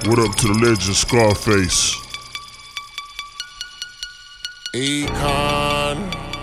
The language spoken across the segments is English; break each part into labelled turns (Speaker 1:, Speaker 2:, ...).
Speaker 1: What up to the legend Scarface?
Speaker 2: Akon,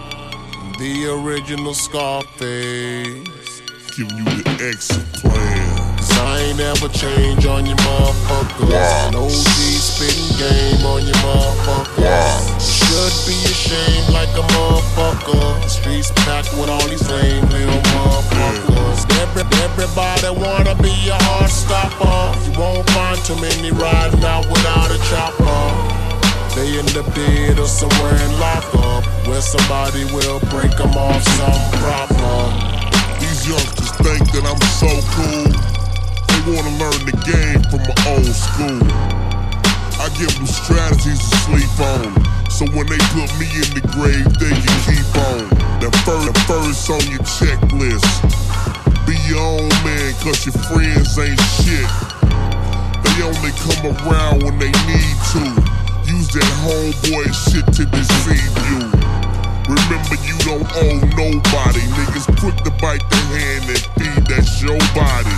Speaker 2: the original Scarface.
Speaker 1: Giving you the exit plan.
Speaker 2: Cause I ain't ever change on you motherfuckers.
Speaker 1: Wow.
Speaker 2: No OG spitting game on you motherfuckers.
Speaker 1: Wow.
Speaker 2: Should be ashamed like a motherfucker. The streets packed with all these lame little motherfuckers. Everybody wanna be a hard stopper. You won't find too many riding out without a chopper. They end up dead or somewhere in lockup, where somebody will break them off some proper.
Speaker 1: These youngsters think that I'm so cool. They wanna learn the game from my old school. I give them strategies to sleep on, so when they put me in the grave, they can keep on. The first on your checklist. Be your own man, cause your friends ain't shit. They only come around when they need to. Use that homeboy shit to deceive you. Remember, you don't owe nobody. Niggas quick to bite the hand and feed, that's your body.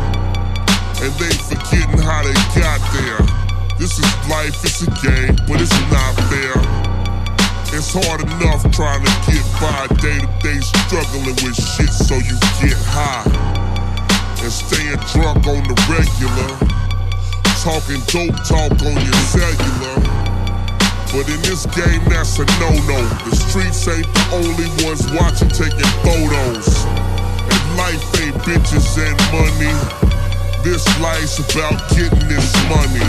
Speaker 1: And they forgetting how they got there. This is life, it's a game, but it's not fair. It's hard enough trying to get by, day to day struggling with shit so you get high. And staying drunk on the regular, talking dope talk on your cellular. But in this game, that's a no-no. The streets ain't the only ones watching, taking photos. And life ain't bitches and money. This life's about getting this money.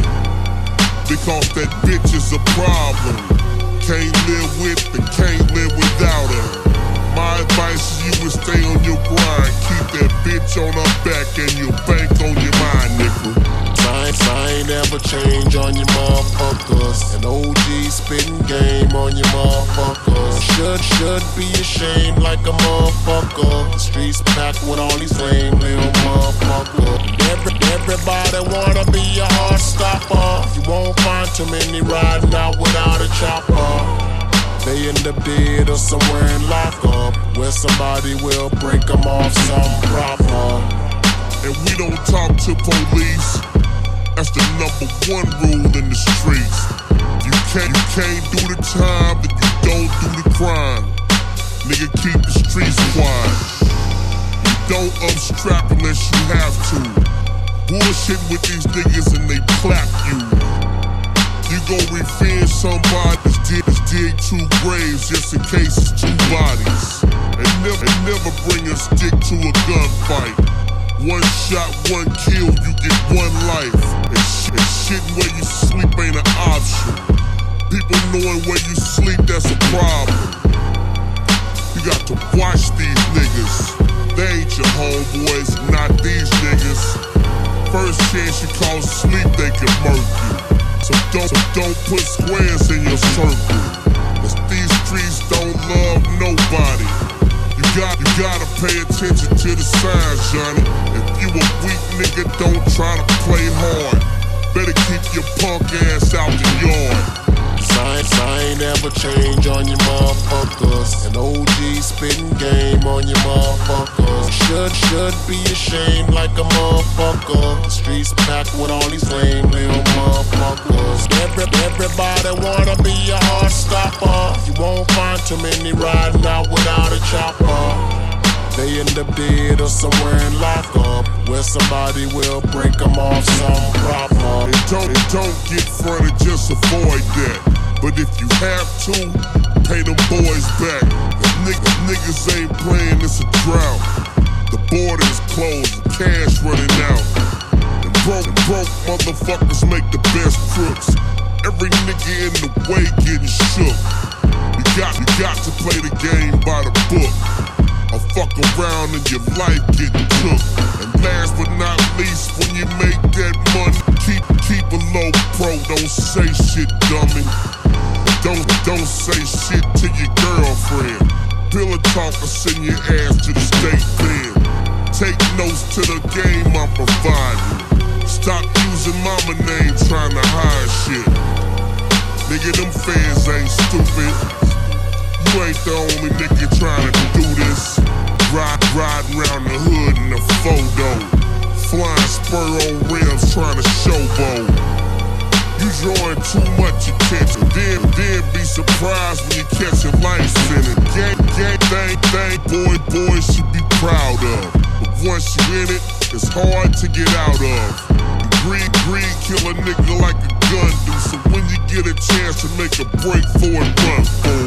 Speaker 1: Because that bitch is a problem. Can't live with and can't live without her. My advice to you is stay on your grind. Keep that bitch on her back and your bank on your mind, nigga.
Speaker 2: I ain't ever change on you motherfuckers. An OG spitting game on you motherfuckers. Should be ashamed like a motherfucker. The streets packed with all these lame little motherfuckers. Everybody wanna be a hard stopper. You won't find too many riding out without a chopper. They end up dead or somewhere in lockup, where somebody will break them off some proper.
Speaker 1: And we don't talk to police. That's the #1 rule in the streets. You can't do the time, then you don't do the crime. Nigga, keep the streets quiet. You don't upstrap unless you have to. Bullshit with these niggas and they clap you. You gon' revenge somebody that's dig 2 graves just in case it's 2 bodies. And never bring a stick to a gunfight. 1 shot, 1 kill, you get 1 life. And shitting where you sleep ain't an option. People knowing where you sleep, that's a problem. You got to watch these niggas. They ain't your homeboys, not these niggas. First chance you call sleep, they can murk you. So don't put squares in your circle. Cause these streets don't love nobody. You gotta pay attention to the signs, Johnny. If you a weak nigga, don't try to play hard. Better keep your punk ass out the yard.
Speaker 2: I ain't ever change on you motherfuckers. An OG spitting game on you motherfuckers. Should be ashamed like a motherfucker. The streets packed with all these lame little motherfuckers. Everybody wanna be a hard stopper. You won't find too many riding out without a chopper. They end up dead or somewhere in lockup, where somebody will break them off some proper.
Speaker 1: And don't get fronted, just avoid that. But if you have to, pay them boys back. If niggas ain't playing, it's a drought. The border is closed, the cash running out. And broke motherfuckers make the best crooks. Every nigga in the way getting shook. You got to play the game by the book, or fuck around and your life getting took. And last but not least, when you make that money, keep a low pro, don't say shit, dummy. Don't say shit to your girlfriend. Pillow talk or send your ass to the state pen. Take notes to the game I'm providing. Stop using mama name trying to hide shit. Nigga, them fans ain't stupid. You ain't the only nigga trying to do this. Riding around the hood in a photo. Flying spur on rims trying to showboat. You drawing too much attention, then be surprised when you catch your life sentence. Gang thing, boys should be proud of. But once you in it, it's hard to get out of. Greed kill a nigga like a gun do. So when you get a chance to make a break for it, run for it.